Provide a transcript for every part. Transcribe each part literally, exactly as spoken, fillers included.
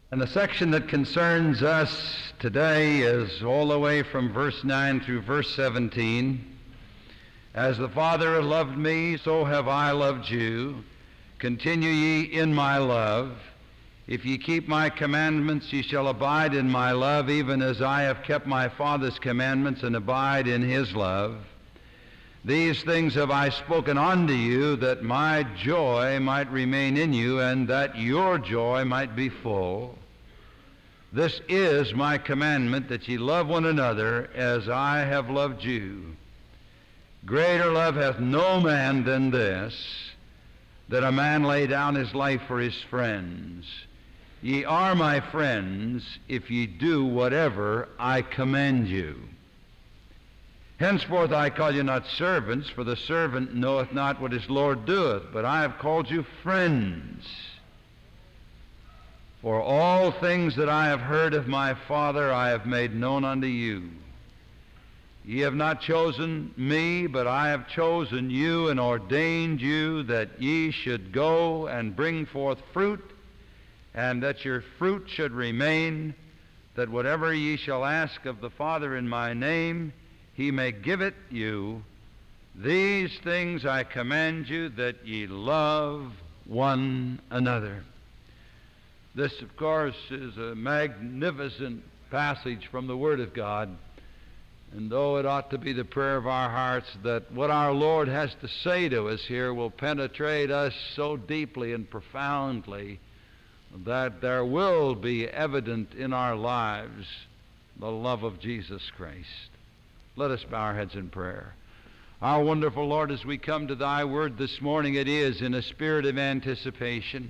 And the section that concerns us today is all the way from verse nine through verse seventeen. As the Father loved me, so have I loved you. Continue ye in my love. If ye keep my commandments, ye shall abide in my love, even as I have kept my Father's commandments and abide in his love. These things have I spoken unto you, that my joy might remain in you, and that your joy might be full. This is my commandment, that ye love one another as I have loved you. Greater love hath no man than this, that a man lay down his life for his friends. Ye are my friends, if ye do whatever I command you. Henceforth I call you not servants, for the servant knoweth not what his Lord doeth, but I have called you friends. For all things that I have heard of my Father I have made known unto you. Ye have not chosen me, but I have chosen you and ordained you that ye should go and bring forth fruit, and that your fruit should remain, that whatever ye shall ask of the Father in my name, he may give it you. These things I command you, that ye love one another. This, of course, is a magnificent passage from the Word of God. And though it ought to be the prayer of our hearts that what our Lord has to say to us here will penetrate us so deeply and profoundly that there will be evident in our lives the love of Jesus Christ. Let us bow our heads in prayer. Our wonderful Lord, as we come to thy word this morning, it is in a spirit of anticipation.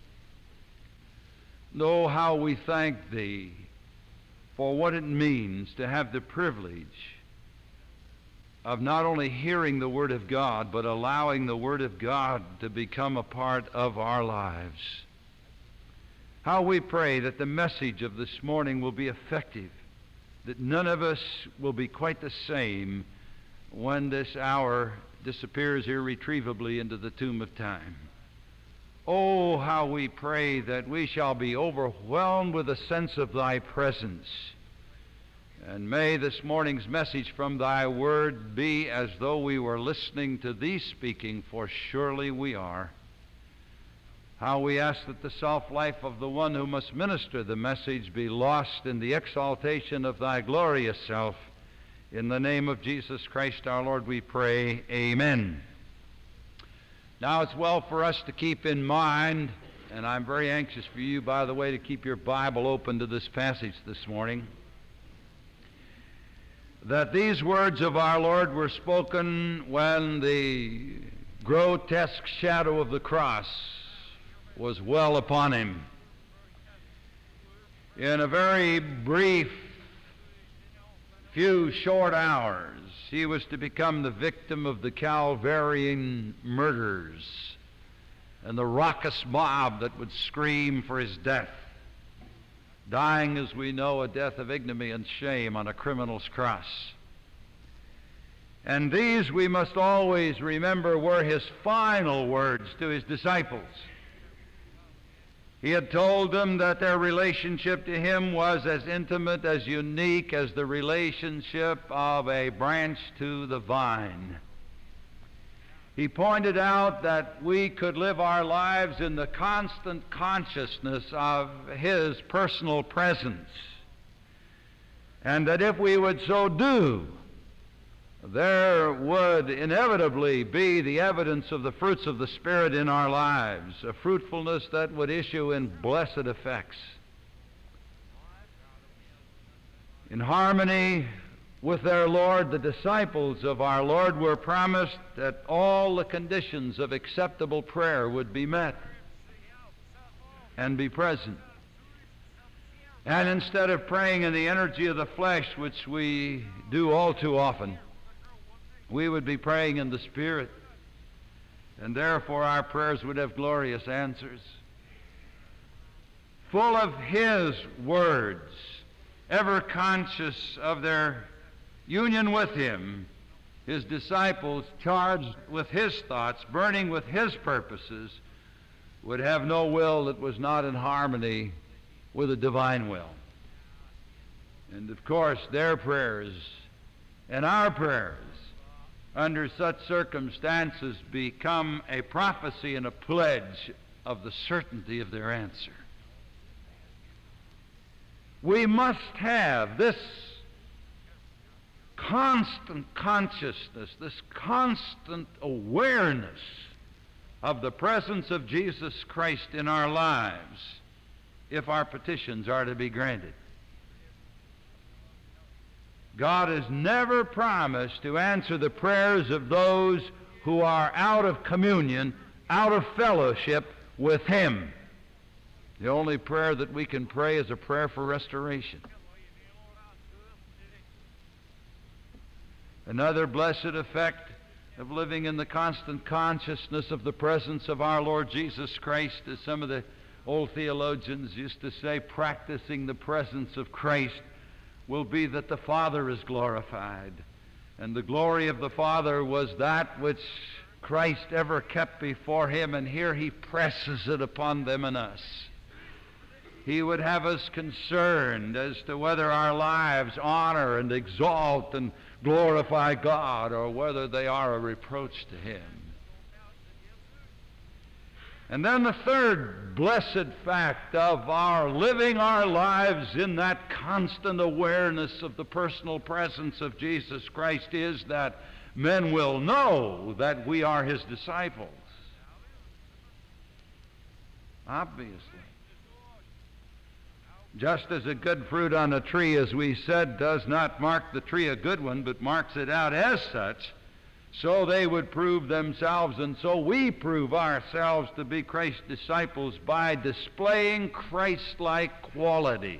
Know how we thank thee for what it means to have the privilege of not only hearing the Word of God, but allowing the Word of God to become a part of our lives. How we pray that the message of this morning will be effective, that none of us will be quite the same when this hour disappears irretrievably into the tomb of time. Oh, how we pray that we shall be overwhelmed with a sense of thy presence. And may this morning's message from thy word be as though we were listening to thee speaking, for surely we are. How we ask that the self-life of the one who must minister the message be lost in the exaltation of thy glorious self. In the name of Jesus Christ our Lord we pray, amen. Now it's well for us to keep in mind, and I'm very anxious for you, by the way, to keep your Bible open to this passage this morning, that these words of our Lord were spoken when the grotesque shadow of the cross was well upon him. In a very brief few short hours, he was to become the victim of the Calvarian murders and the raucous mob that would scream for his death, dying, as we know, a death of ignominy and shame on a criminal's cross. And these, we must always remember, were his final words to his disciples. He had told them that their relationship to him was as intimate, as unique as the relationship of a branch to the vine. He pointed out that we could live our lives in the constant consciousness of his personal presence, and that if we would so do, there would inevitably be the evidence of the fruits of the Spirit in our lives, a fruitfulness that would issue in blessed effects. In harmony with their Lord, the disciples of our Lord were promised that all the conditions of acceptable prayer would be met and be present. And instead of praying in the energy of the flesh, which we do all too often, we would be praying in the Spirit, and therefore our prayers would have glorious answers. Full of his words, ever conscious of their union with him, his disciples, charged with his thoughts, burning with his purposes, would have no will that was not in harmony with a divine will. And of course, their prayers and our prayers under such circumstances become a prophecy and a pledge of the certainty of their answer. We must have this constant consciousness, this constant awareness of the presence of Jesus Christ in our lives if our petitions are to be granted. God has never promised to answer the prayers of those who are out of communion, out of fellowship with Him. The only prayer that we can pray is a prayer for restoration. Another blessed effect of living in the constant consciousness of the presence of our Lord Jesus Christ, as some of the old theologians used to say, practicing the presence of Christ, will be that the Father is glorified. And the glory of the Father was that which Christ ever kept before Him, and here He presses it upon them and us. He would have us concerned as to whether our lives honor and exalt and glorify God, or whether they are a reproach to Him. And then the third blessed fact of our living our lives in that constant awareness of the personal presence of Jesus Christ is that men will know that we are His disciples. Obviously. Just as a good fruit on a tree, as we said, does not mark the tree a good one, but marks it out as such, so they would prove themselves, and so we prove ourselves to be Christ's disciples by displaying Christ-like qualities.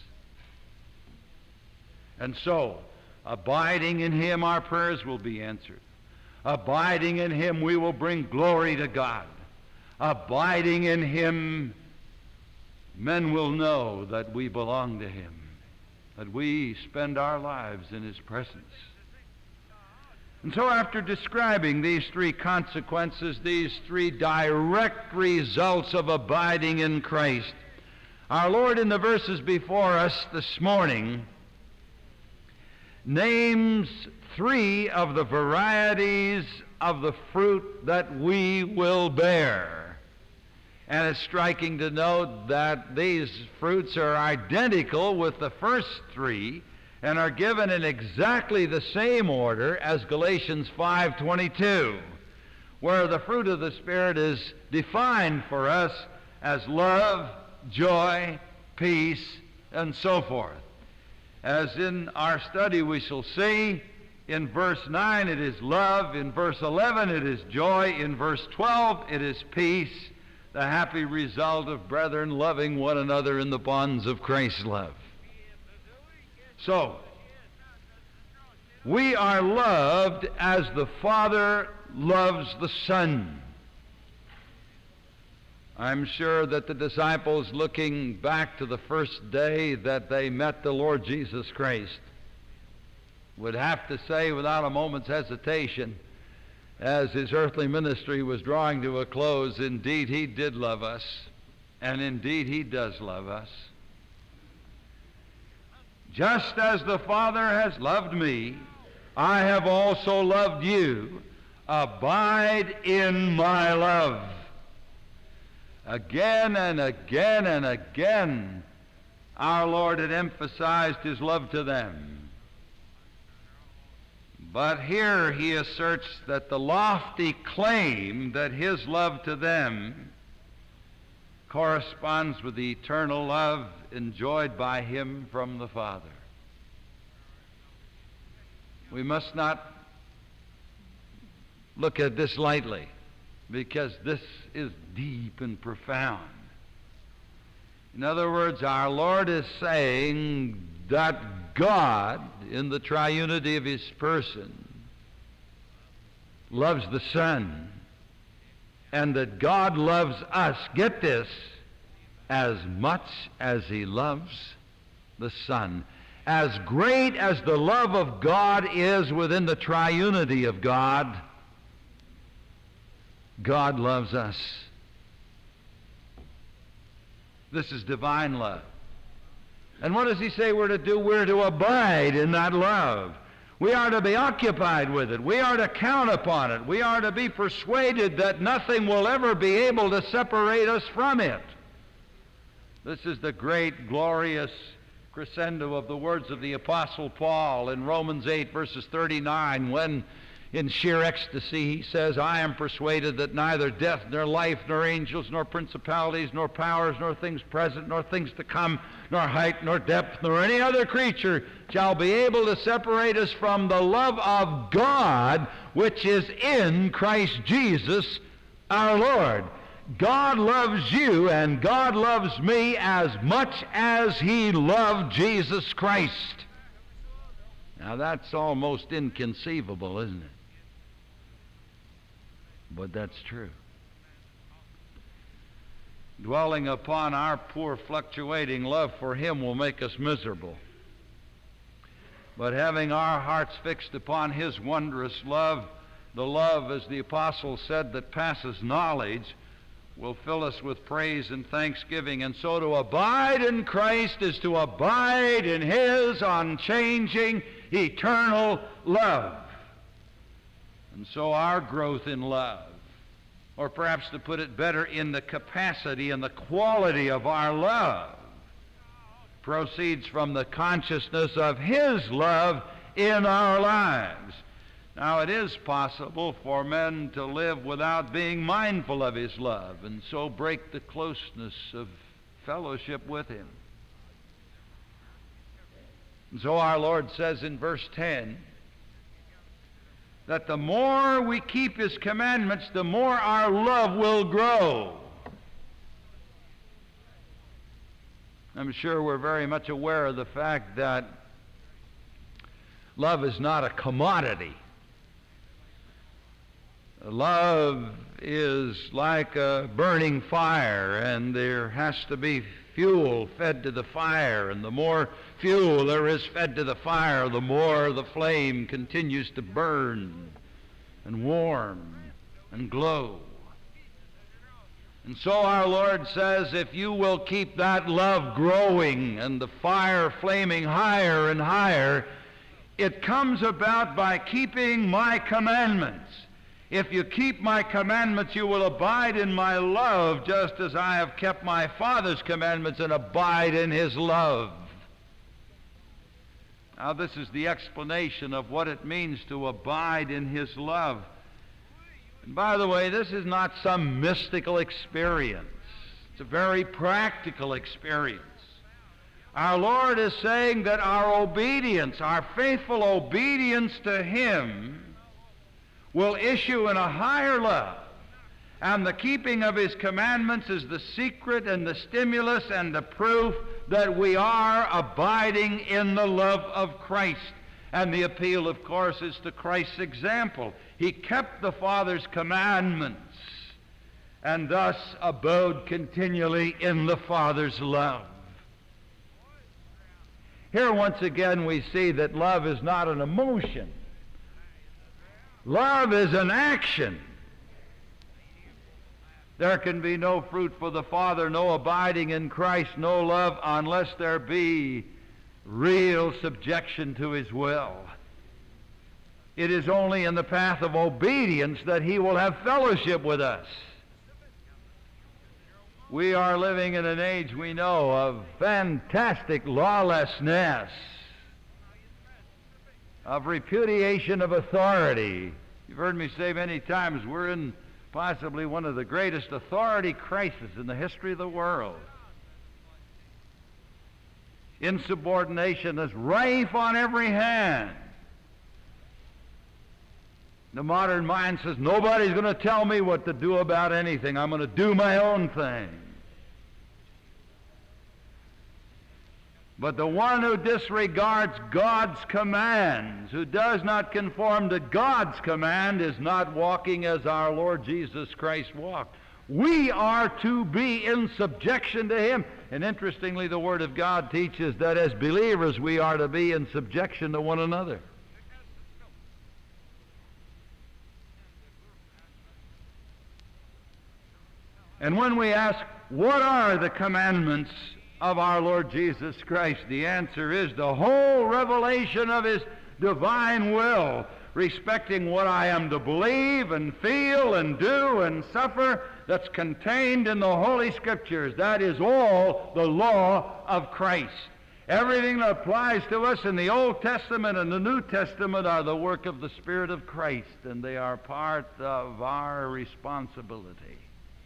And so, abiding in Him, our prayers will be answered. Abiding in Him, we will bring glory to God. Abiding in Him, men will know that we belong to Him, that we spend our lives in His presence. And so after describing these three consequences, these three direct results of abiding in Christ, our Lord in the verses before us this morning names three of the varieties of the fruit that we will bear. And it's striking to note that these fruits are identical with the first three and are given in exactly the same order as Galatians five twenty-two, where the fruit of the Spirit is defined for us as love, joy, peace, and so forth. As in our study we shall see, in verse nine it is love, in verse eleven it is joy, in verse twelve it is peace, the happy result of brethren loving one another in the bonds of Christ's love. So, we are loved as the Father loves the Son. I'm sure that the disciples, looking back to the first day that they met the Lord Jesus Christ, would have to say without a moment's hesitation, as His earthly ministry was drawing to a close, indeed He did love us, and indeed He does love us. Just as the Father has loved me, I have also loved you. Abide in my love. Again and again and again, our Lord had emphasized His love to them. But here He asserts that the lofty claim that His love to them corresponds with the eternal love enjoyed by Him from the Father. We must not look at this lightly, because this is deep and profound. In other words, our Lord is saying that God, in the triunity of His person, loves the Son, and that God loves us, get this, as much as He loves the Son. As great as the love of God is within the triunity of God, God loves us. This is divine love. And what does he say we're to do? We're to abide in that love. We are to be occupied with it. We are to count upon it. We are to be persuaded that nothing will ever be able to separate us from it. This is the great, glorious crescendo of the words of the Apostle Paul in Romans eight, verses thirty-nine, when in sheer ecstasy he says, I am persuaded that neither death, nor life, nor angels, nor principalities, nor powers, nor things present, nor things to come, nor height, nor depth, nor any other creature shall be able to separate us from the love of God, which is in Christ Jesus our Lord. God loves you and God loves me as much as he loved Jesus Christ. Now that's almost inconceivable, isn't it? But that's true. Dwelling upon our poor fluctuating love for him will make us miserable. But having our hearts fixed upon his wondrous love, the love, as the apostle said, that passes knowledge, will fill us with praise and thanksgiving. And so to abide in Christ is to abide in his unchanging, eternal love. And so our growth in love, or perhaps to put it better, in the capacity and the quality of our love, proceeds from the consciousness of his love in our lives. Now, it is possible for men to live without being mindful of his love, and so break the closeness of fellowship with him. And so our Lord says in verse ten, that the more we keep his commandments, the more our love will grow. I'm sure we're very much aware of the fact that love is not a commodity. Love is like a burning fire, and there has to be fuel fed to the fire, and the more fuel there is fed to the fire, the more the flame continues to burn and warm and glow. And so our Lord says, if you will keep that love growing and the fire flaming higher and higher, it comes about by keeping my commandments. If you keep my commandments, you will abide in my love, just as I have kept my Father's commandments and abide in his love. Now, this is the explanation of what it means to abide in his love. And by the way, this is not some mystical experience. It's a very practical experience. Our Lord is saying that our obedience, our faithful obedience to him, will issue in a higher love. And the keeping of his commandments is the secret and the stimulus and the proof that we are abiding in the love of Christ. And the appeal, of course, is to Christ's example. He kept the Father's commandments and thus abode continually in the Father's love. Here once again we see that love is not an emotion. Love is an action. There can be no fruit for the Father, no abiding in Christ, no love, unless there be real subjection to his will. It is only in the path of obedience that he will have fellowship with us. We are living in an age, we know, of fantastic lawlessness, of repudiation of authority. You've heard me say many times, we're in possibly one of the greatest authority crises in the history of the world. Insubordination is rife on every hand. The modern mind says, nobody's going to tell me what to do about anything. I'm going to do my own thing. But the one who disregards God's commands, who does not conform to God's command, is not walking as our Lord Jesus Christ walked. We are to be in subjection to him. And interestingly, the Word of God teaches that as believers we are to be in subjection to one another. And when we ask, what are the commandments of our Lord Jesus Christ? The answer is the whole revelation of His divine will respecting what I am to believe and feel and do and suffer that's contained in the Holy Scriptures. That is all the law of Christ. Everything that applies to us in the Old Testament and the New Testament are the work of the Spirit of Christ, and they are part of our responsibility.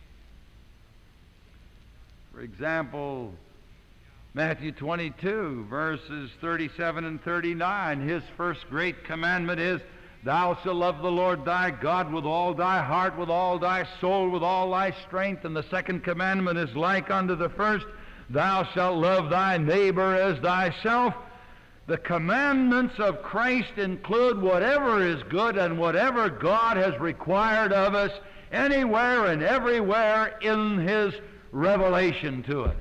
For example, Matthew twenty-two, verses thirty-seven and thirty-nine, His first great commandment is, Thou shalt love the Lord thy God with all thy heart, with all thy soul, with all thy strength. And the second commandment is like unto the first, Thou shalt love thy neighbor as thyself. The commandments of Christ include whatever is good and whatever God has required of us anywhere and everywhere in His revelation to us.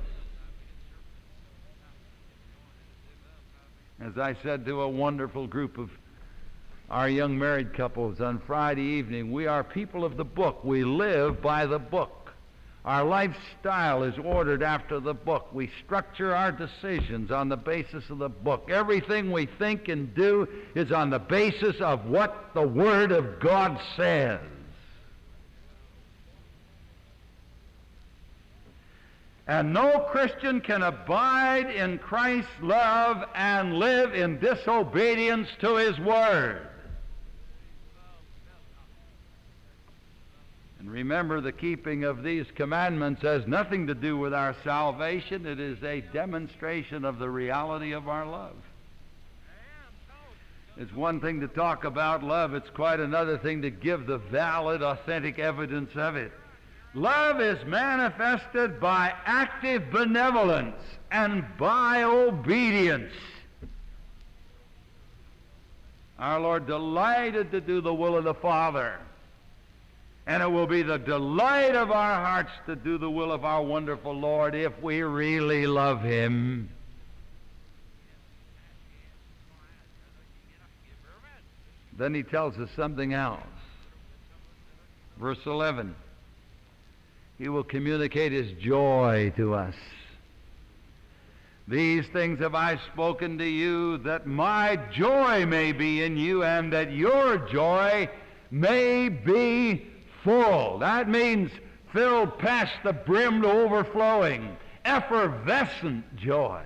As I said to a wonderful group of our young married couples on Friday evening, we are people of the book. We live by the book. Our lifestyle is ordered after the book. We structure our decisions on the basis of the book. Everything we think and do is on the basis of what the Word of God says. And no Christian can abide in Christ's love and live in disobedience to His Word. And remember, the keeping of these commandments has nothing to do with our salvation. It is a demonstration of the reality of our love. It's one thing to talk about love. It's quite another thing to give the valid, authentic evidence of it. Love is manifested by active benevolence and by obedience. Our Lord delighted to do the will of the Father. And it will be the delight of our hearts to do the will of our wonderful Lord if we really love Him. Then He tells us something else. Verse eleven. He will communicate His joy to us. These things have I spoken to you, that my joy may be in you, and that your joy may be full. That means filled past the brim to overflowing, effervescent joy.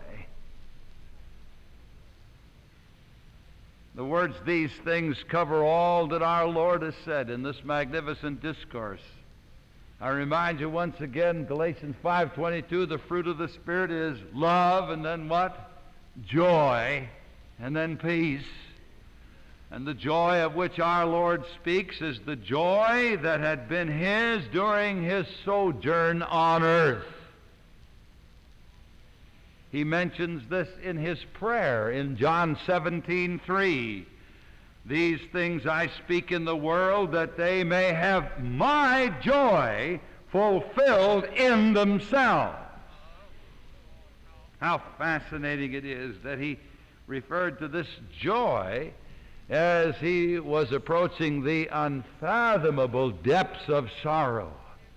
The words, these things, cover all that our Lord has said in this magnificent discourse. I remind you once again, Galatians five twenty-two, the fruit of the Spirit is love, and then what? Joy, and then peace. And the joy of which our Lord speaks is the joy that had been His during His sojourn on earth. He mentions this in His prayer in John seventeen three. These things I speak in the world, that they may have my joy fulfilled in themselves. How fascinating it is that He referred to this joy as He was approaching the unfathomable depths of sorrow.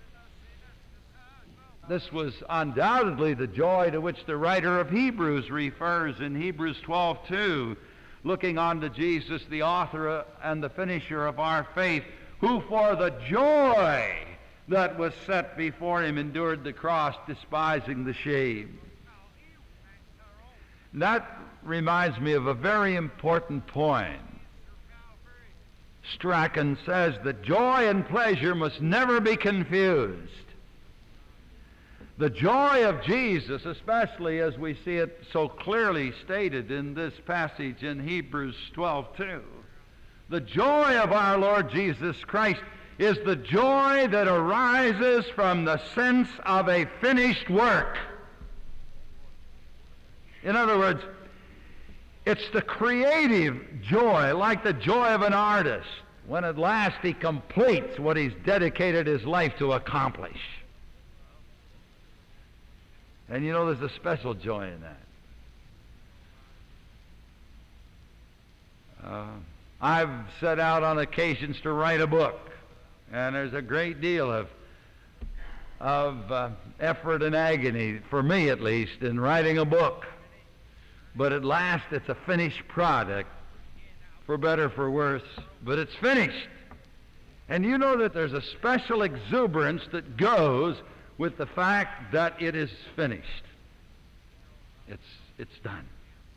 This was undoubtedly the joy to which the writer of Hebrews refers in Hebrews twelve two, looking unto Jesus, the author and the finisher of our faith, who for the joy that was set before Him endured the cross, despising the shame. That reminds me of a very important point. Strachan says that joy and pleasure must never be confused. The joy of Jesus, especially as we see it so clearly stated in this passage in Hebrews twelve two, the joy of our Lord Jesus Christ is the joy that arises from the sense of a finished work. In other words, it's the creative joy, like the joy of an artist, when at last he completes what he's dedicated his life to accomplish. And you know, there's a special joy in that. Uh, I've set out on occasions to write a book, and there's a great deal of of uh, effort and agony, for me at least, in writing a book. But at last it's a finished product, for better, for worse, but it's finished. And you know that there's a special exuberance that goes with the fact that it is finished. It's, it's done.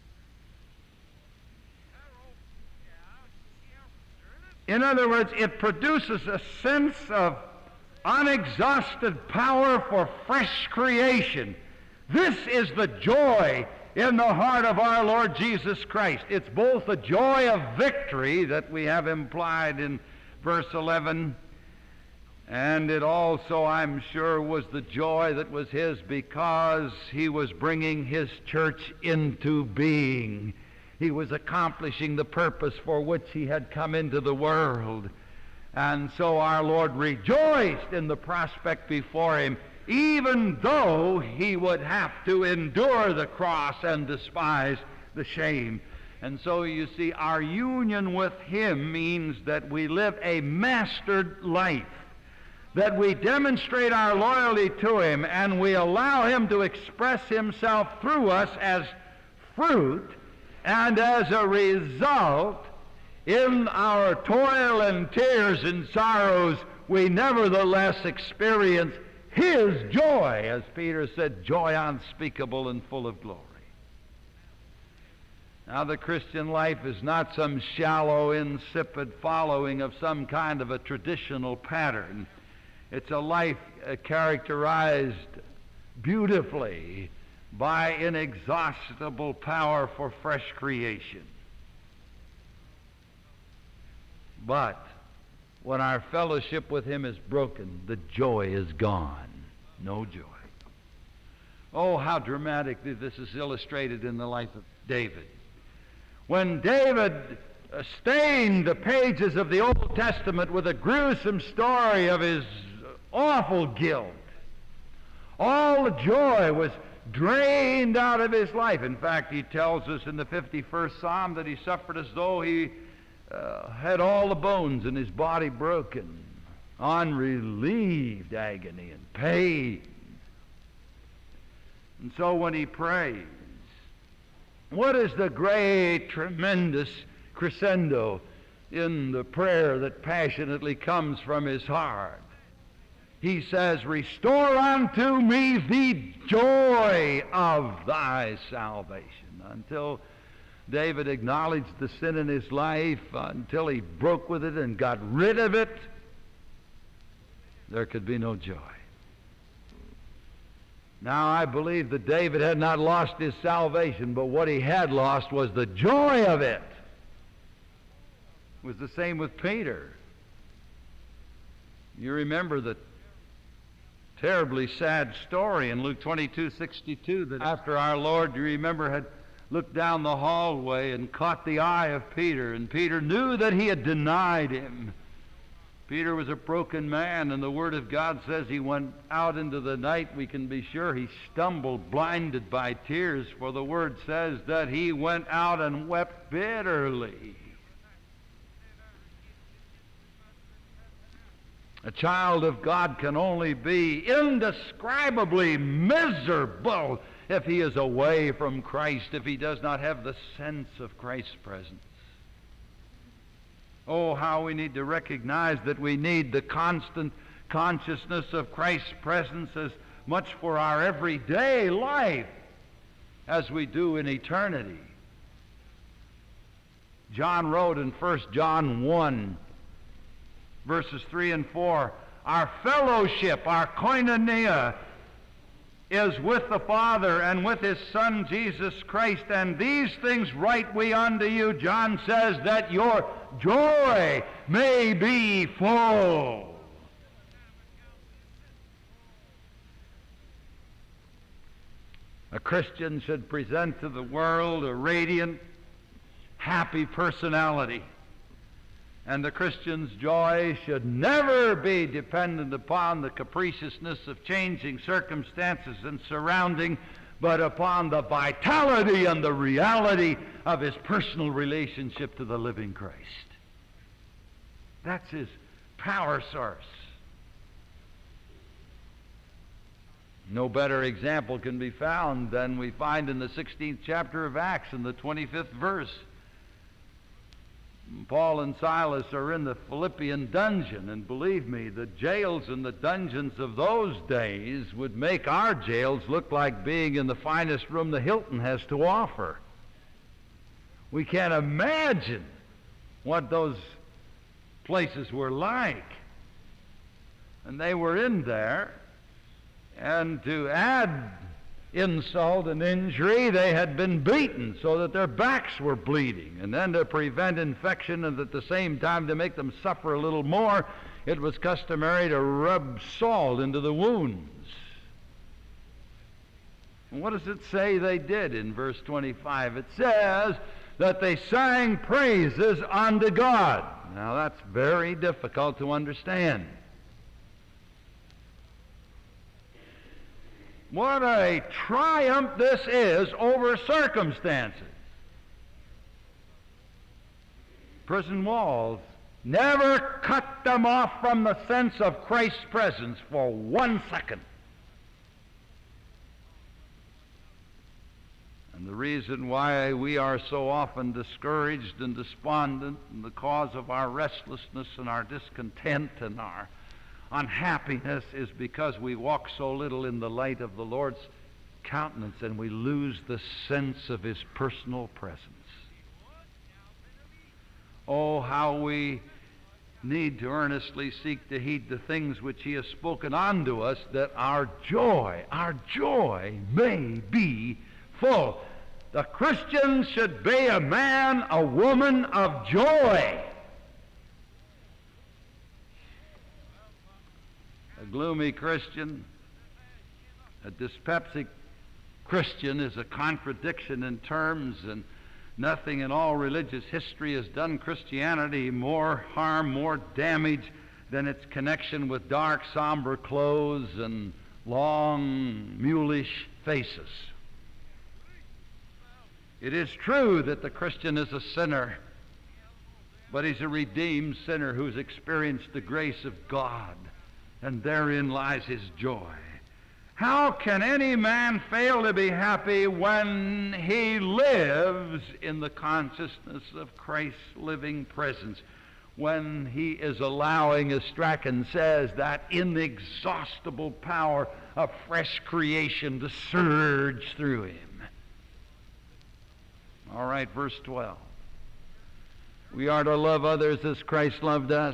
In other words, it produces a sense of unexhausted power for fresh creation. This is the joy in the heart of our Lord Jesus Christ. It's both the joy of victory that we have implied in verse eleven, and it also, I'm sure, was the joy that was his because he was bringing his church into being. He was accomplishing the purpose for which he had come into the world. And so our Lord rejoiced in the prospect before him, even though he would have to endure the cross and despise the shame. And so you see, our union with him means that we live a mastered life, that we demonstrate our loyalty to him, and we allow him to express himself through us as fruit, and as a result, in our toil and tears and sorrows, we nevertheless experience his joy, as Peter said, joy unspeakable and full of glory. Now, the Christian life is not some shallow, insipid following of some kind of a traditional pattern. It's a life uh, characterized beautifully by inexhaustible power for fresh creation. But when our fellowship with him is broken, the joy is gone. No joy. Oh, how dramatically this is illustrated in the life of David. When David uh, stained the pages of the Old Testament with a gruesome story of his awful guilt, all the joy was drained out of his life. In fact, he tells us in the fifty-first Psalm that he suffered as though he uh, had all the bones in his body broken, unrelieved agony and pain. And so when he prays, what is the great, tremendous crescendo in the prayer that passionately comes from his heart? He says, "Restore unto me the joy of thy salvation." Until David acknowledged the sin in his life, until he broke with it and got rid of it, there could be no joy. Now, I believe that David had not lost his salvation, but what he had lost was the joy of it. It was the same with Peter. You remember the terribly sad story in Luke twenty-two sixty-two that after our Lord, you remember, had looked down the hallway and caught the eye of Peter, and Peter knew that he had denied him. Peter was a broken man, and the Word of God says he went out into the night. We can be sure he stumbled, blinded by tears, for the Word says that he went out and wept bitterly. A child of God can only be indescribably miserable if he is away from Christ, if he does not have the sense of Christ's presence. Oh, how we need to recognize that we need the constant consciousness of Christ's presence as much for our everyday life as we do in eternity. John wrote in First John one, verses three and four, "Our fellowship, our koinonia, is with the Father and with his Son Jesus Christ, and these things write we unto you," John says, "that your joy may be full." A Christian should present to the world a radiant, happy personality. And the Christian's joy should never be dependent upon the capriciousness of changing circumstances and surrounding, but upon the vitality and the reality of his personal relationship to the living Christ. That's his power source. No better example can be found than we find in the sixteenth chapter of Acts in the twenty-fifth verse. Paul and Silas are in the Philippian dungeon, and believe me, the jails and the dungeons of those days would make our jails look like being in the finest room the Hilton has to offer. We can't imagine what those places were like. And they were in there, and to add insult and injury, they had been beaten so that their backs were bleeding. And then to prevent infection and at the same time to make them suffer a little more, it was customary to rub salt into the wounds. And what does it say they did in verse twenty-five? It says that they sang praises unto God. Now that's very difficult to understand. What a triumph this is over circumstances. Prison walls never cut them off from the sense of Christ's presence for one second. And the reason why we are so often discouraged and despondent, and the cause of our restlessness and our discontent and our unhappiness, is because we walk so little in the light of the Lord's countenance, and we lose the sense of His personal presence. Oh, how we need to earnestly seek to heed the things which He has spoken unto us, that our joy, our joy may be full. The Christian should be a man, a woman of joy. A gloomy Christian, a dyspeptic Christian, is a contradiction in terms, and nothing in all religious history has done Christianity more harm, more damage than its connection with dark, somber clothes and long, mulish faces. It is true that the Christian is a sinner, but he's a redeemed sinner who's experienced the grace of God, and therein lies his joy. How can any man fail to be happy when he lives in the consciousness of Christ's living presence, when he is allowing, as Strachan says, that inexhaustible power of fresh creation to surge through him? All right, verse twelve. We are to love others as Christ loved us.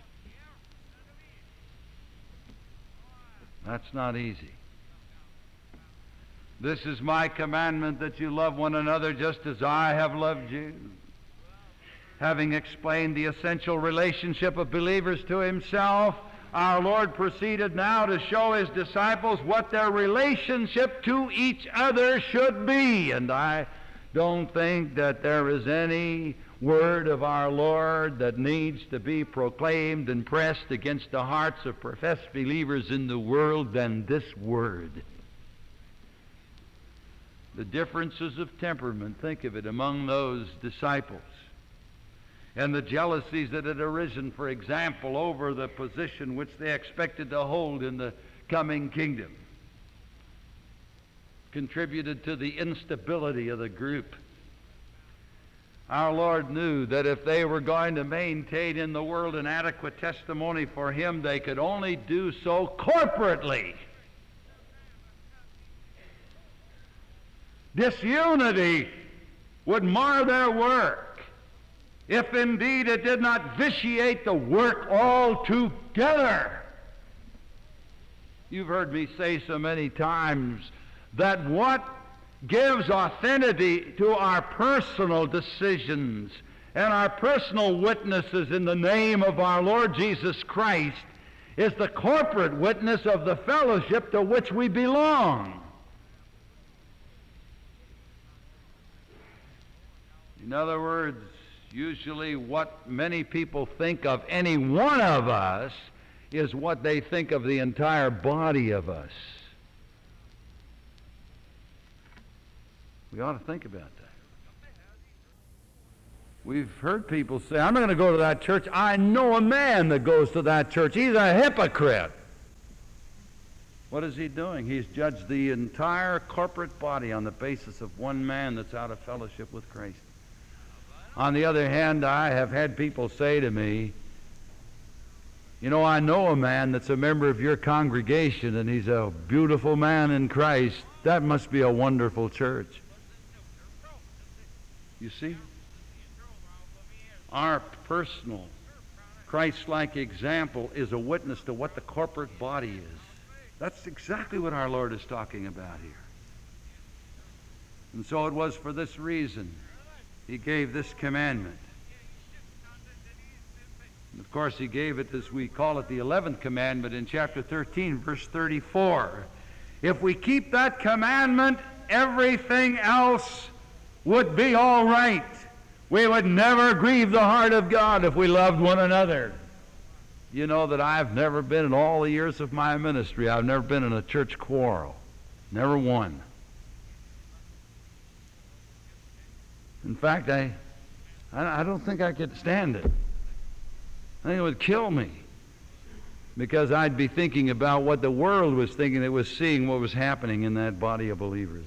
That's not easy. This is my commandment, that you love one another just as I have loved you. Having explained the essential relationship of believers to himself, our Lord proceeded now to show his disciples what their relationship to each other should be. And I don't think that there is any word of our Lord that needs to be proclaimed and pressed against the hearts of professed believers in the world than this word. The differences of temperament, think of it, among those disciples, and the jealousies that had arisen, for example, over the position which they expected to hold in the coming kingdom, contributed to the instability of the group. Our Lord knew that if they were going to maintain in the world an adequate testimony for Him, they could only do so corporately. Disunity would mar their work, if indeed it did not vitiate the work altogether. You've heard me say so many times that what gives authenticity to our personal decisions and our personal witnesses in the name of our Lord Jesus Christ is the corporate witness of the fellowship to which we belong. In other words, usually what many people think of any one of us is what they think of the entire body of us. We ought to think about that. We've heard people say, I'm not going to go to that church. I know a man that goes to that church. He's a hypocrite. What is he doing? He's judged the entire corporate body on the basis of one man that's out of fellowship with Christ. On the other hand, I have had people say to me, you know, I know a man that's a member of your congregation, and he's a beautiful man in Christ. That must be a wonderful church. You see? Our personal Christ-like example is a witness to what the corporate body is. That's exactly what our Lord is talking about here. And so it was for this reason he gave this commandment. And of course, he gave it, as we call it, the eleventh commandment in chapter thirteen, verse thirty-four. If we keep that commandment, everything else would be all right. We would never grieve the heart of God if we loved one another. You know that I've never been, in all the years of my ministry, I've never been in a church quarrel. Never one. In fact, I, I don't think I could stand it. I think it would kill me, because I'd be thinking about what the world was thinking. It was seeing what was happening in that body of believers.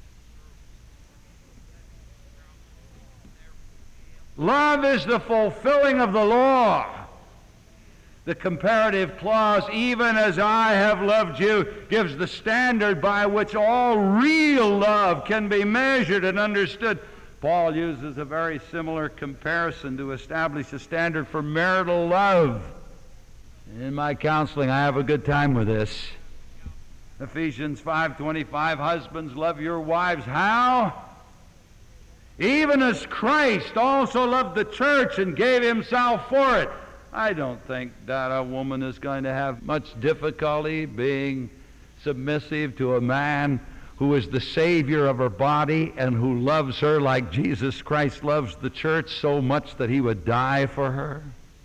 Love is the fulfilling of the law. The comparative clause, even as I have loved you, gives the standard by which all real love can be measured and understood. Paul uses a very similar comparison to establish a standard for marital love. In my counseling, I have a good time with this. Ephesians five twenty-five, husbands, love your wives. How? Even as Christ also loved the church and gave himself for it. I don't think that a woman is going to have much difficulty being submissive to a man who is the Savior of her body and who loves her like Jesus Christ loves the church so much that he would die for her.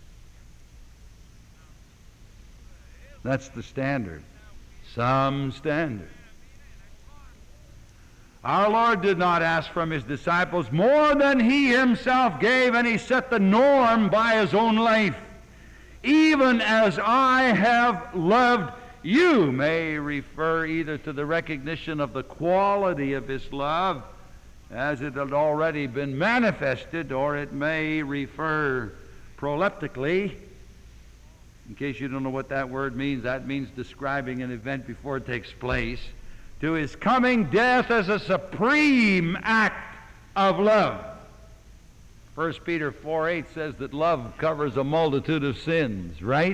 That's the standard. Some standard. Our Lord did not ask from his disciples more than he himself gave, and he set the norm by his own life. Even as I have loved you may refer either to the recognition of the quality of his love as it had already been manifested, or it may refer proleptically. In case you don't know what that word means, that means describing an event before it takes place, to his coming death as a supreme act of love. First Peter four eight says that love covers a multitude of sins, right?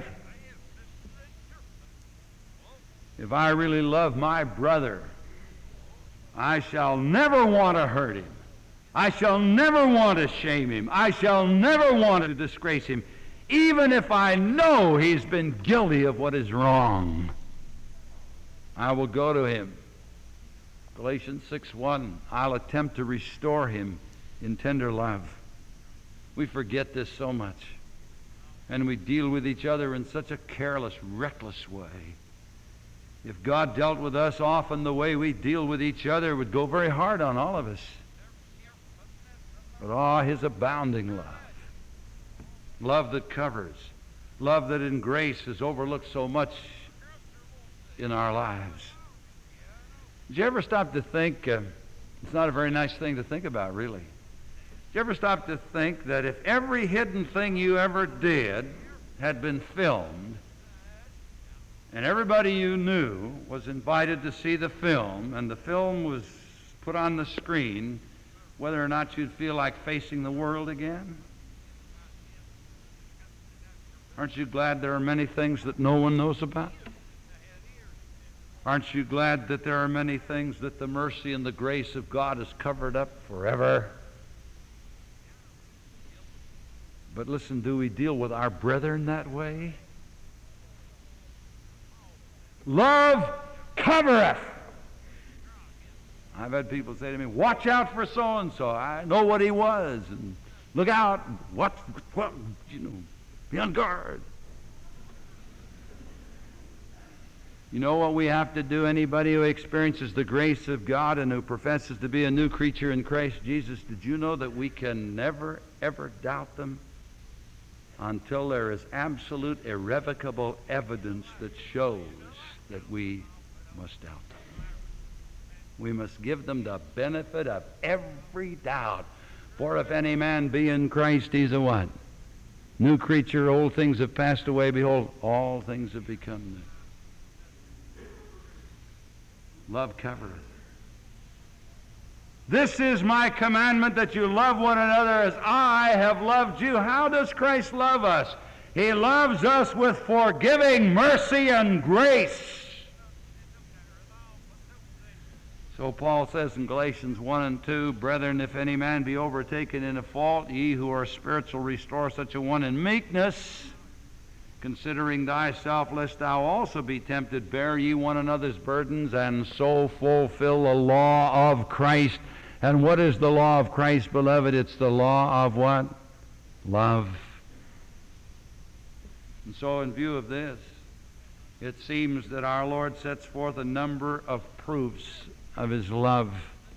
If I really love my brother, I shall never want to hurt him. I shall never want to shame him. I shall never want to disgrace him, even if I know he's been guilty of what is wrong. I will go to him. Galatians six one, I'll attempt to restore him in tender love. We forget this so much, and we deal with each other in such a careless, reckless way. If God dealt with us often the way we deal with each other, it would go very hard on all of us. But ah, oh, his abounding love, love that covers, love that in grace has overlooked so much in our lives. Did you ever stop to think, uh, it's not a very nice thing to think about, really. Did you ever stop to think that if every hidden thing you ever did had been filmed, and everybody you knew was invited to see the film, and the film was put on the screen, whether or not you'd feel like facing the world again? Aren't you glad there are many things that no one knows about? Aren't you glad that there are many things that the mercy and the grace of God has covered up forever? But listen, do we deal with our brethren that way? Love covereth. I've had people say to me, watch out for so-and-so. I know what he was. And look out. What, what, you know, be on guard. You know what we have to do? Anybody who experiences the grace of God and who professes to be a new creature in Christ Jesus, did you know that we can never, ever doubt them until there is absolute, irrevocable evidence that shows that we must doubt them. We must give them the benefit of every doubt. For if any man be in Christ, he's a what? New creature, old things have passed away. Behold, all things have become new. Love covereth. This is my commandment, that you love one another as I have loved you. How does Christ love us? He loves us with forgiving mercy and grace. So Paul says in Galatians one and two, Brethren, if any man be overtaken in a fault, ye who are spiritual, restore such a one in meekness, considering thyself, lest thou also be tempted. Bear ye one another's burdens, and so fulfill the law of Christ. And what is the law of Christ, beloved? It's the law of what? Love. And so in view of this, it seems that our Lord sets forth a number of proofs of his love,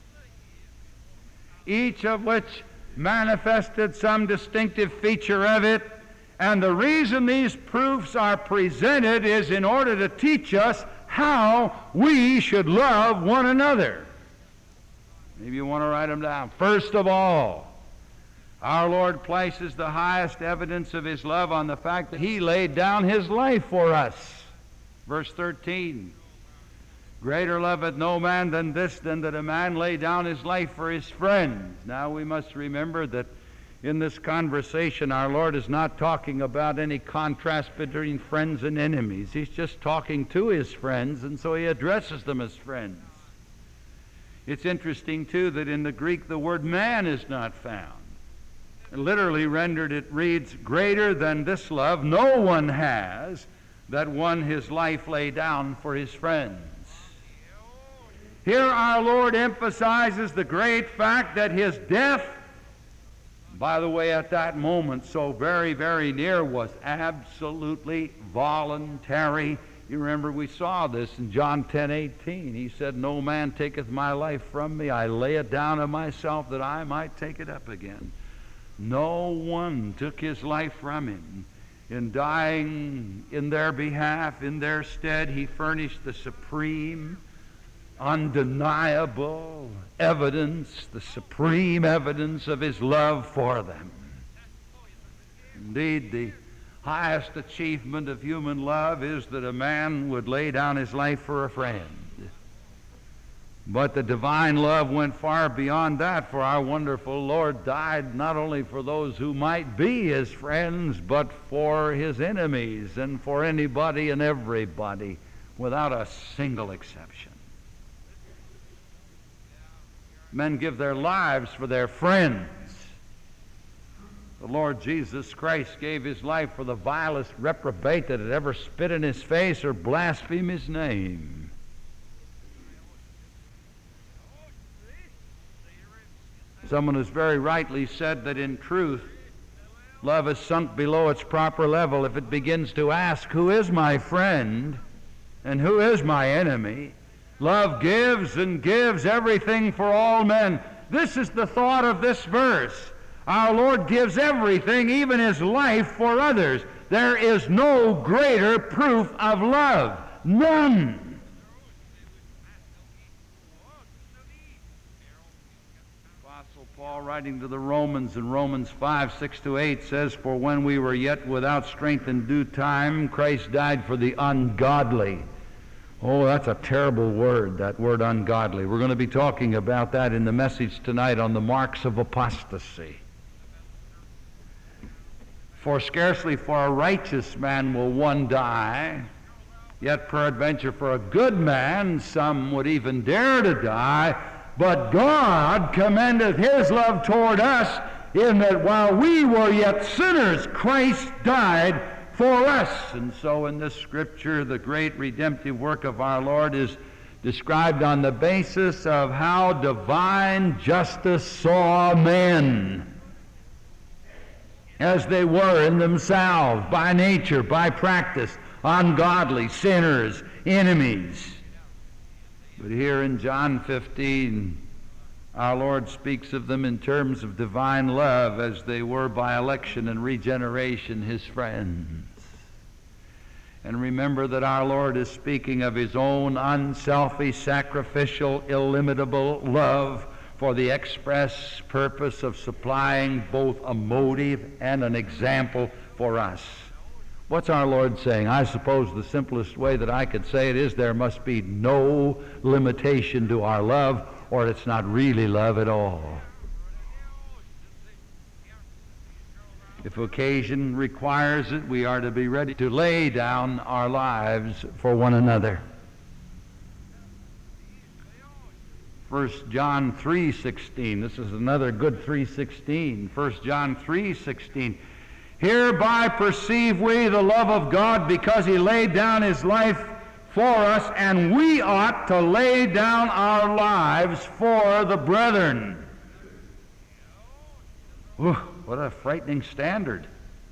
each of which manifested some distinctive feature of it. And the reason these proofs are presented is in order to teach us how we should love one another. Maybe you want to write them down. First of all, our Lord places the highest evidence of his love on the fact that he laid down his life for us. Verse thirteen, greater loveth no man than this, than that a man lay down his life for his friends. Now we must remember that in this conversation our Lord is not talking about any contrast between friends and enemies. He's just talking to his friends, and so he addresses them as friends. It's interesting, too, that in the Greek the word man is not found. Literally rendered, it reads, greater than this love no one has, that one his life lay down for his friends. Here our Lord emphasizes the great fact that his death, by the way, at that moment so very, very near, was absolutely voluntary. You remember we saw this in John ten eighteen. He said, no man taketh my life from me. I lay it down of myself that I might take it up again. No one took his life from him. In dying in their behalf, in their stead, he furnished the supreme, undeniable evidence, the supreme evidence of his love for them. Indeed, the highest achievement of human love is that a man would lay down his life for a friend. But the divine love went far beyond that, for our wonderful Lord died not only for those who might be his friends, but for his enemies and for anybody and everybody, without a single exception. Men give their lives for their friends. The Lord Jesus Christ gave his life for the vilest reprobate that had ever spit in his face or blasphemed his name. Someone has very rightly said that in truth, love is sunk below its proper level if it begins to ask, who is my friend and who is my enemy? Love gives and gives everything for all men. This is the thought of this verse. Our Lord gives everything, even his life, for others. There is no greater proof of love. None. Apostle Paul, writing to the Romans in Romans five, six to eight, says, for when we were yet without strength in due time, Christ died for the ungodly. Oh, that's a terrible word, that word ungodly. We're going to be talking about that in the message tonight on the marks of apostasy. For scarcely for a righteous man will one die, yet peradventure for a good man some would even dare to die. But God commendeth his love toward us, in that while we were yet sinners, Christ died for us. And so in this scripture, the great redemptive work of our Lord is described on the basis of how divine justice saw men as they were in themselves, by nature, by practice, ungodly, sinners, enemies. But here in John fifteen, our Lord speaks of them in terms of divine love, as they were by election and regeneration his friends. And remember that our Lord is speaking of his own unselfish, sacrificial, illimitable love for the express purpose of supplying both a motive and an example for us. What's our Lord saying? I suppose the simplest way that I could say it is there must be no limitation to our love, or it's not really love at all. If occasion requires it, we are to be ready to lay down our lives for one another. First John three sixteen. This is another good three sixteen. First John three sixteen. Hereby perceive we the love of God, because he laid down his life for us, and we ought to lay down our lives for the brethren. Ooh, what a frightening standard.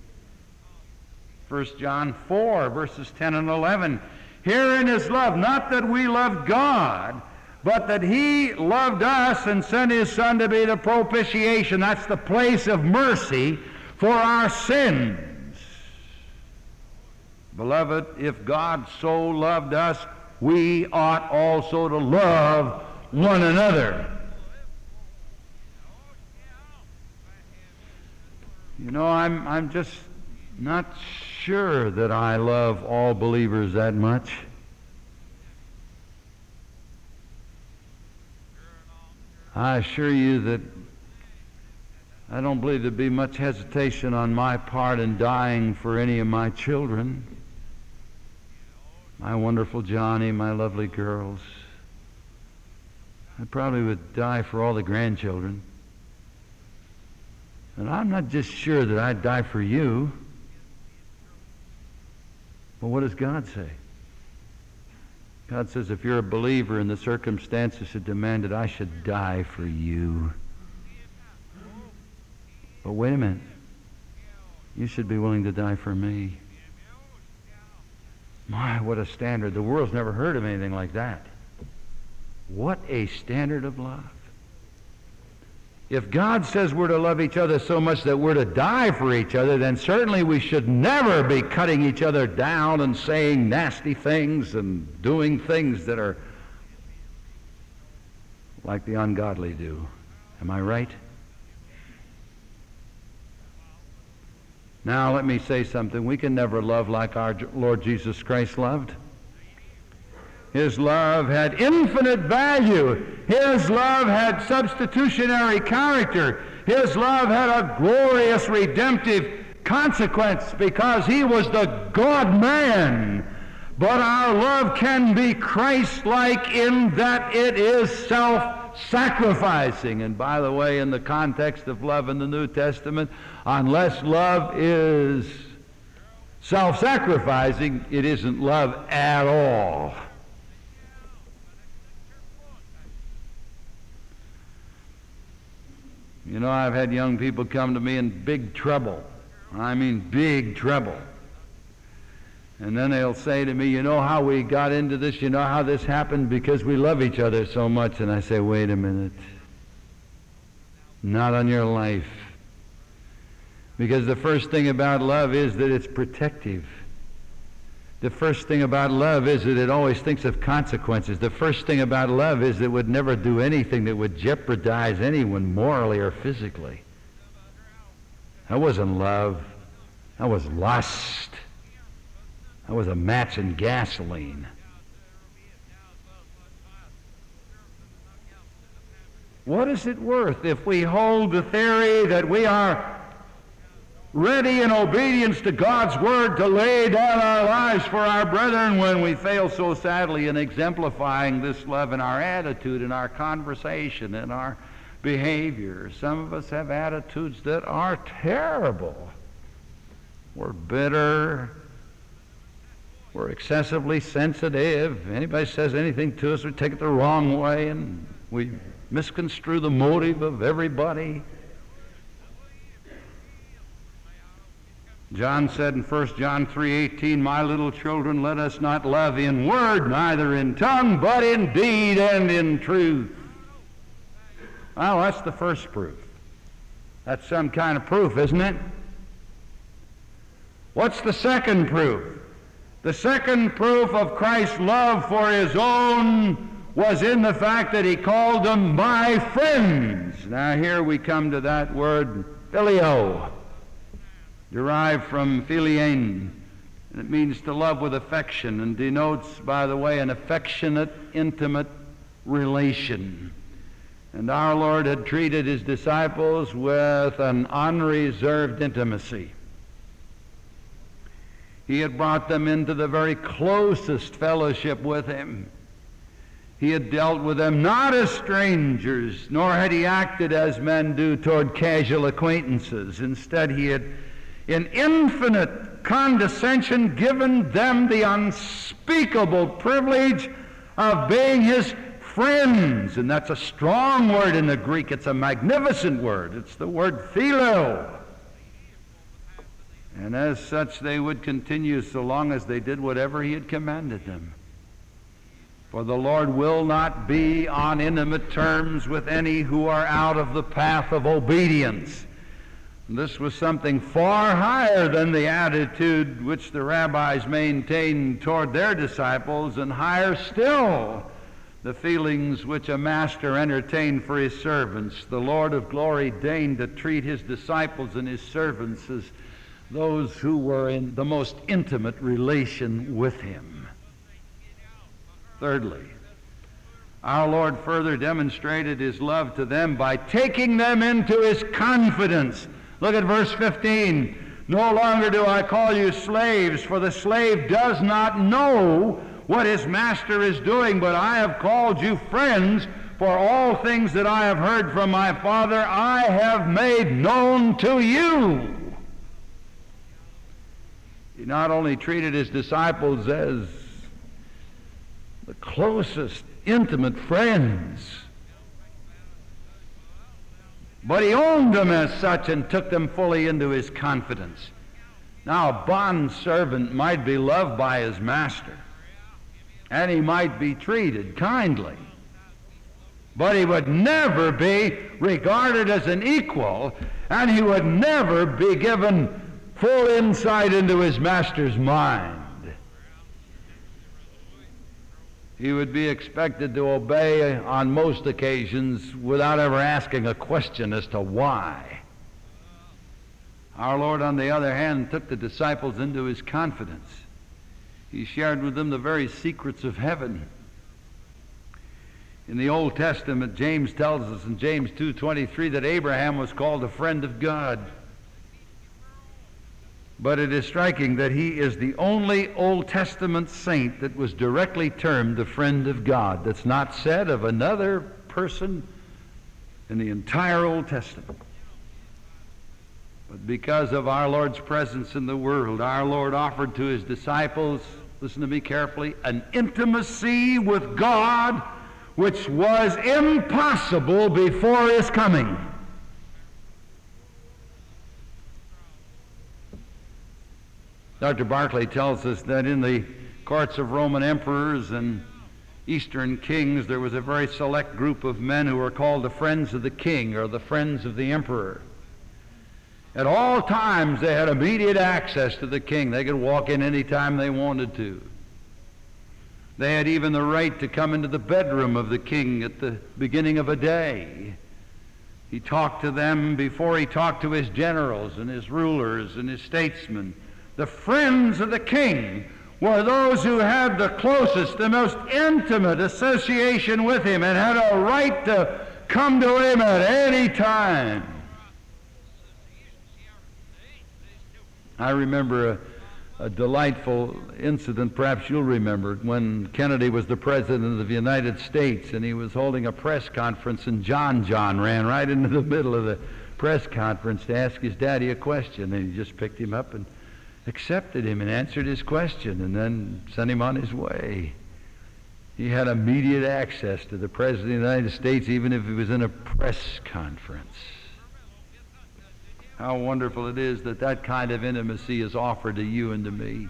First John four, verses ten and eleven. Herein is love, not that we loved God, but that he loved us and sent his Son to be the propitiation. That's the place of mercy for our sins. Beloved, if God so loved us, we ought also to love one another. You know, I'm I'm just not sure that I love all believers that much. I assure you that I don't believe there'd be much hesitation on my part in dying for any of my children. My wonderful Johnny, my lovely girls. I probably would die for all the grandchildren. And I'm not just sure that I'd die for you. But what does God say? God says, if you're a believer and the circumstances have demanded, I should die for you. But wait a minute. You should be willing to die for me. My, what a standard. The world's never heard of anything like that. What a standard of love. If God says we're to love each other so much that we're to die for each other, then certainly we should never be cutting each other down and saying nasty things and doing things that are like the ungodly do. Am I right? Now let me say something. We can never love like our Lord Jesus Christ loved. His love had infinite value. His love had substitutionary character. His love had a glorious redemptive consequence because he was the God-man. But our love can be Christ-like in that it is self-sacrificing. And by the way, in the context of love in the New Testament, unless love is self-sacrificing, it isn't love at all. You know, I've had young people come to me in big trouble. I mean big trouble. And then they'll say to me, you know how we got into this? You know how this happened? Because we love each other so much. And I say, wait a minute. Not on your life. Because the first thing about love is that it's protective. The first thing about love is that it always thinks of consequences. The first thing about love is that it would never do anything that would jeopardize anyone morally or physically. That wasn't love. That was lust. That was a match in gasoline. What is it worth if we hold the theory that we are ready in obedience to God's word to lay down our lives for our brethren when we fail so sadly in exemplifying this love in our attitude, in our conversation, in our behavior? Some of us have attitudes that are terrible. We're bitter. We're excessively sensitive. Anybody says anything to us, we take it the wrong way, and we misconstrue the motive of everybody. John said in First John three eighteen, my little children, let us not love in word, neither in tongue, but in deed and in truth. Well, that's the first proof. That's some kind of proof, isn't it? What's the second proof? The second proof of Christ's love for his own was in the fact that he called them my friends. Now here we come to that word phileo, derived from philien, and it means to love with affection, and denotes, by the way, an affectionate, intimate relation. And our Lord had treated his disciples with an unreserved intimacy. He had brought them into the very closest fellowship with him. He had dealt with them not as strangers, nor had he acted as men do toward casual acquaintances. Instead, he had, in infinite condescension, given them the unspeakable privilege of being his friends. And that's a strong word in the Greek. It's a magnificent word. It's the word philo. And as such, they would continue so long as they did whatever he had commanded them. For the Lord will not be on intimate terms with any who are out of the path of obedience. And this was something far higher than the attitude which the rabbis maintained toward their disciples, and higher still the feelings which a master entertained for his servants. The Lord of glory deigned to treat his disciples and his servants as those who were in the most intimate relation with him. Thirdly, our Lord further demonstrated his love to them by taking them into his confidence. Look at verse fifteen. No longer do I call you slaves, for the slave does not know what his master is doing, but I have called you friends, for all things that I have heard from my Father I have made known to you. He not only treated his disciples as the closest, intimate friends, but he owned them as such and took them fully into his confidence. Now, a bondservant might be loved by his master, and he might be treated kindly, but he would never be regarded as an equal, and he would never be given full insight into his master's mind. He would be expected to obey on most occasions without ever asking a question as to why. Our Lord, on the other hand, took the disciples into his confidence. He shared with them the very secrets of heaven. In the Old Testament, James tells us in James two twenty-three that Abraham was called a friend of God. But it is striking that he is the only Old Testament saint that was directly termed the friend of God. That's not said of another person in the entire Old Testament. But because of our Lord's presence in the world, our Lord offered to his disciples, listen to me carefully, an intimacy with God which was impossible before his coming. Doctor Barclay tells us that in the courts of Roman emperors and Eastern kings, there was a very select group of men who were called the friends of the king, or the friends of the emperor. At all times, they had immediate access to the king. They could walk in any time they wanted to. They had even the right to come into the bedroom of the king at the beginning of a day. He talked to them before he talked to his generals and his rulers and his statesmen. The friends of the king were those who had the closest, the most intimate association with him and had a right to come to him at any time. I remember a, a delightful incident, perhaps you'll remember, when Kennedy was the President of the United States and he was holding a press conference, and John John ran right into the middle of the press conference to ask his daddy a question, and he just picked him up and accepted him and answered his question and then sent him on his way. He had immediate access to the President of the United States even if he was in a press conference. How wonderful it is that that kind of intimacy is offered to you and to me.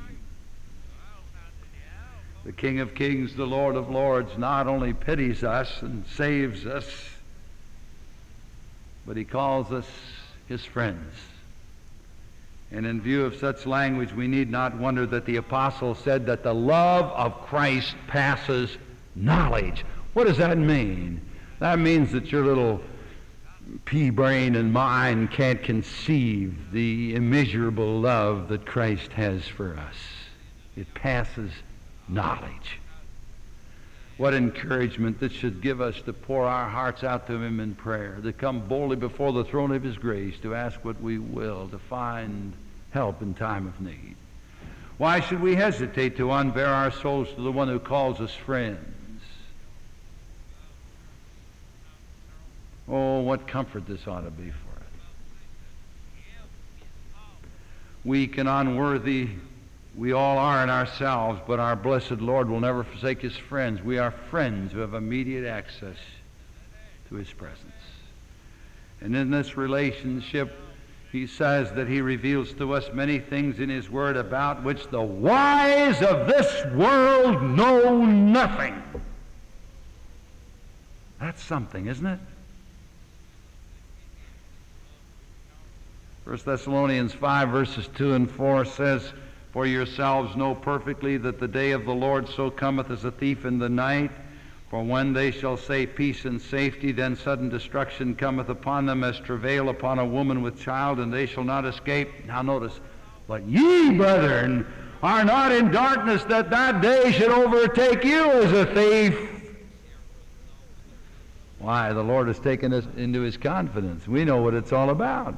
The King of Kings, the Lord of Lords, not only pities us and saves us, but he calls us his friends. And in view of such language, we need not wonder that the apostle said that the love of Christ passes knowledge. What does that mean? That means that your little pea brain and mind can't conceive the immeasurable love that Christ has for us. It passes knowledge. What encouragement this should give us to pour our hearts out to him in prayer, to come boldly before the throne of his grace, to ask what we will, to find help in time of need. Why should we hesitate to unbear our souls to the one who calls us friends? Oh, what comfort this ought to be for us. Weak and unworthy we all are in ourselves, but our blessed Lord will never forsake his friends. We are friends who have immediate access to his presence. And in this relationship, he says that he reveals to us many things in his word about which the wise of this world know nothing. That's something, isn't it? First Thessalonians five, verses two and four says, "For yourselves know perfectly that the day of the Lord so cometh as a thief in the night. For when they shall say peace and safety, then sudden destruction cometh upon them as travail upon a woman with child, and they shall not escape." Now notice, "But ye, brethren, are not in darkness, that that day should overtake you as a thief." Why? The Lord has taken us into his confidence. We know what it's all about.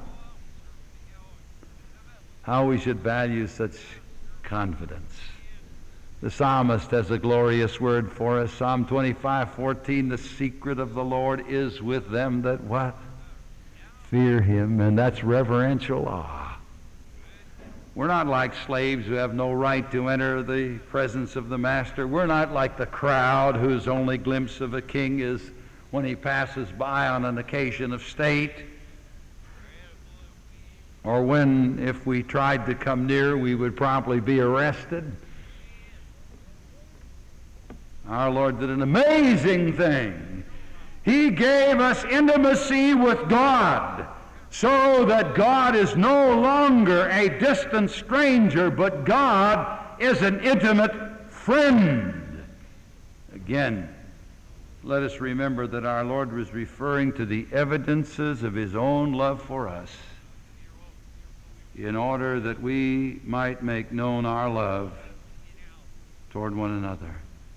How we should value such confidence. The psalmist has a glorious word for us. Psalm twenty-five fourteen, "The secret of the Lord is with them that" what? "Fear him." And that's reverential awe. We're not like slaves who have no right to enter the presence of the master. We're not like the crowd whose only glimpse of a king is when he passes by on an occasion of state, or when, if we tried to come near, we would probably be arrested. Our Lord did an amazing thing. He gave us intimacy with God, so that God is no longer a distant stranger, but God is an intimate friend. Again, let us remember that our Lord was referring to the evidences of his own love for us, in order that we might make known our love toward one another.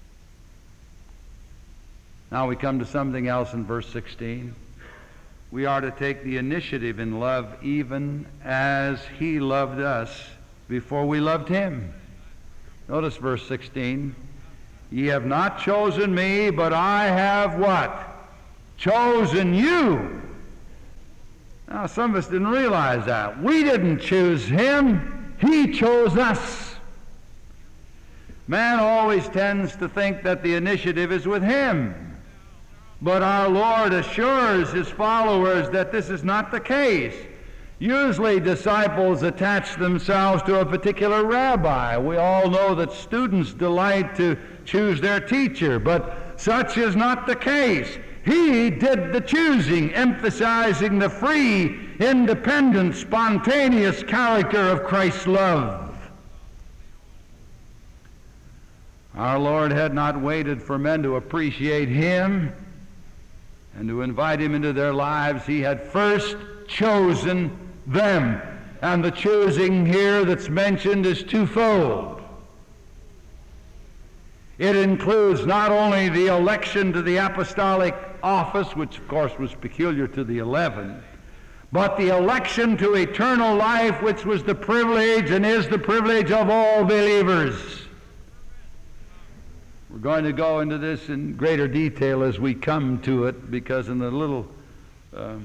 Now we come to something else in verse sixteen. We are to take the initiative in love even as he loved us before we loved him. Notice verse sixteen. "Ye have not chosen me, but I have" what? "Chosen you." Now, some of us didn't realize that. We didn't choose him. He chose us. Man always tends to think that the initiative is with him. But our Lord assures his followers that this is not the case. Usually disciples attach themselves to a particular rabbi. We all know that students delight to choose their teacher, but such is not the case. He did the choosing, emphasizing the free, independent, spontaneous character of Christ's love. Our Lord had not waited for men to appreciate him and to invite him into their lives. He had first chosen them. And the choosing here that's mentioned is twofold. It includes not only the election to the apostolic office, which of course was peculiar to the eleven, but the election to eternal life, which was the privilege and is the privilege of all believers. We're going to go into this in greater detail as we come to it, because in a little um,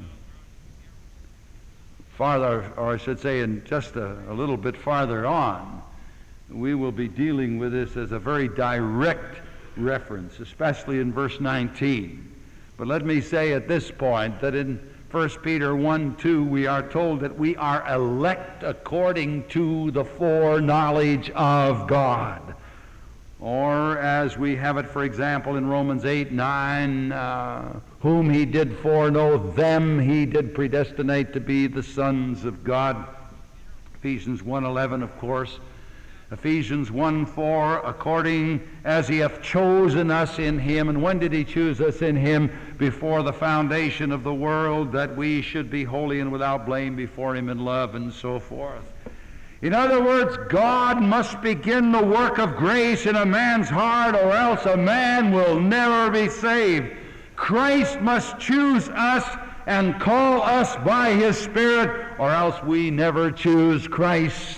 farther, or I should say in just a, a little bit farther on, we will be dealing with this as a very direct reference, especially in verse nineteen. But let me say at this point that in First Peter one two, we are told that we are elect according to the foreknowledge of God. Or as we have it, for example, in Romans eight nine, uh, whom he did foreknow, them he did predestinate to be the sons of God. Ephesians one eleven, of course. Ephesians one four, according as he hath chosen us in him. And when did he choose us in him? Before the foundation of the world, that we should be holy and without blame before him in love, and so forth. In other words, God must begin the work of grace in a man's heart, or else a man will never be saved. Christ must choose us and call us by his Spirit, or else we never choose Christ.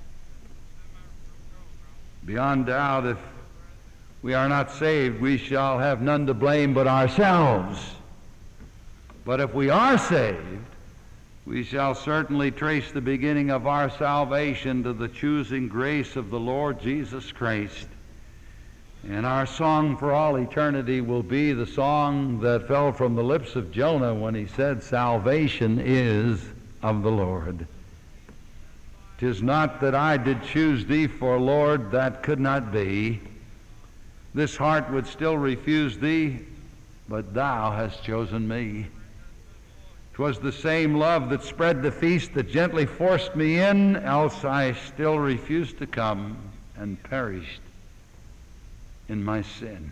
Beyond doubt, if we are not saved, we shall have none to blame but ourselves. But if we are saved, we shall certainly trace the beginning of our salvation to the choosing grace of the Lord Jesus Christ. And our song for all eternity will be the song that fell from the lips of Jonah when he said, "Salvation is of the Lord." "'Tis not that I did choose thee, for Lord, that could not be. This heart would still refuse thee, but thou hast chosen me. 'Twas the same love that spread the feast that gently forced me in, else I still refused to come and perished in my sin."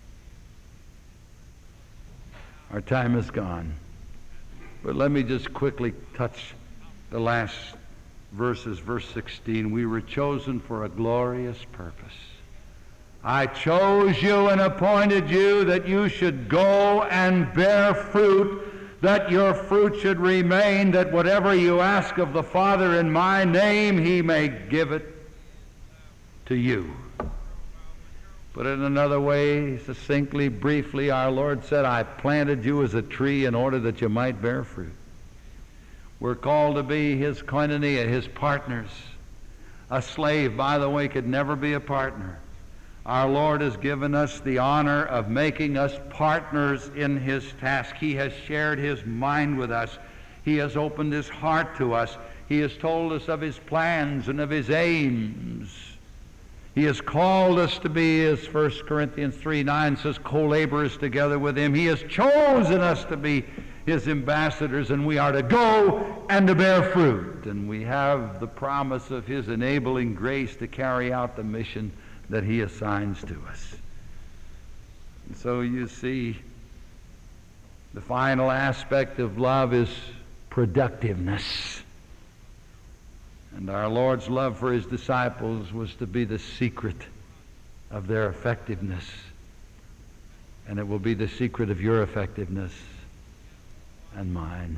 Our time is gone, but let me just quickly touch the last verses, verse sixteen. "We were chosen for a glorious purpose. I chose you and appointed you that you should go and bear fruit, that your fruit should remain, that whatever you ask of the Father in my name, he may give it to you." Put it another way, succinctly, briefly, our Lord said, "I planted you as a tree in order that you might bear fruit." We're called to be his koinonia, his partners. A slave, by the way, could never be a partner. Our Lord has given us the honor of making us partners in his task. He has shared his mind with us. He has opened his heart to us. He has told us of his plans and of his aims. He has called us to be, as First Corinthians three nine says, co-laborers together with him. He has chosen us to be his ambassadors, and we are to go and to bear fruit. And we have the promise of his enabling grace to carry out the mission that he assigns to us. And so you see, the final aspect of love is productiveness. And our Lord's love for his disciples was to be the secret of their effectiveness. And it will be the secret of your effectiveness and mine.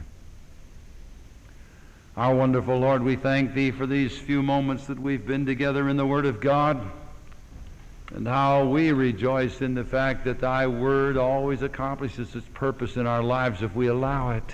Our wonderful Lord, we thank thee for these few moments that we've been together in the Word of God, and how we rejoice in the fact that thy Word always accomplishes its purpose in our lives if we allow it.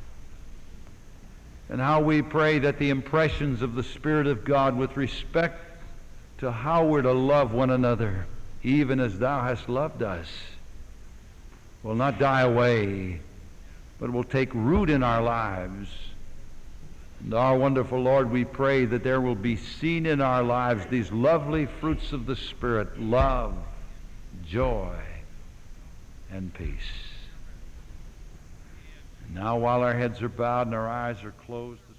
And how we pray that the impressions of the Spirit of God with respect to how we're to love one another, even as thou hast loved us, will not die away, but will take root in our lives. And our wonderful Lord, we pray that there will be seen in our lives these lovely fruits of the Spirit: love, joy, and peace. And now, while our heads are bowed and our eyes are closed,